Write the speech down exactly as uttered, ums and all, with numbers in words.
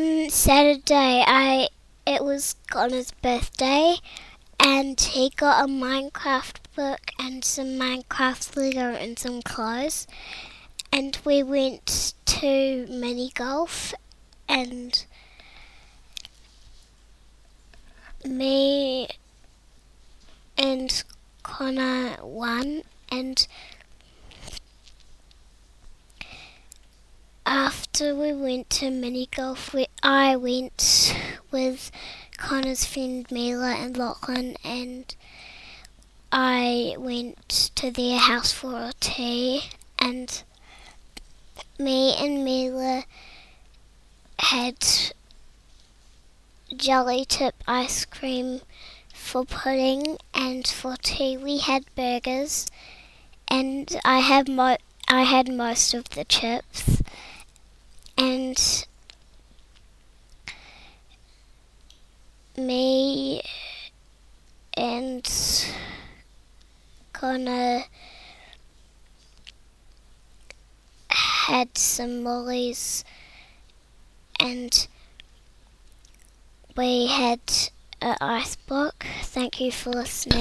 on Saturday, I it was Connor's birthday, and he got a Minecraft book and some Minecraft Lego and some clothes. And we went to mini golf, and me and Connor won. And after we went to mini golf, we, I went with Connor's friend Mila and Lachlan, and I went to their house for a tea, and me and Mila had jelly tip ice cream for pudding, and for tea we had burgers, and I had mo- I had most of the chips, and me and Connor had some mollies, and we had an ice block. Thank you for listening.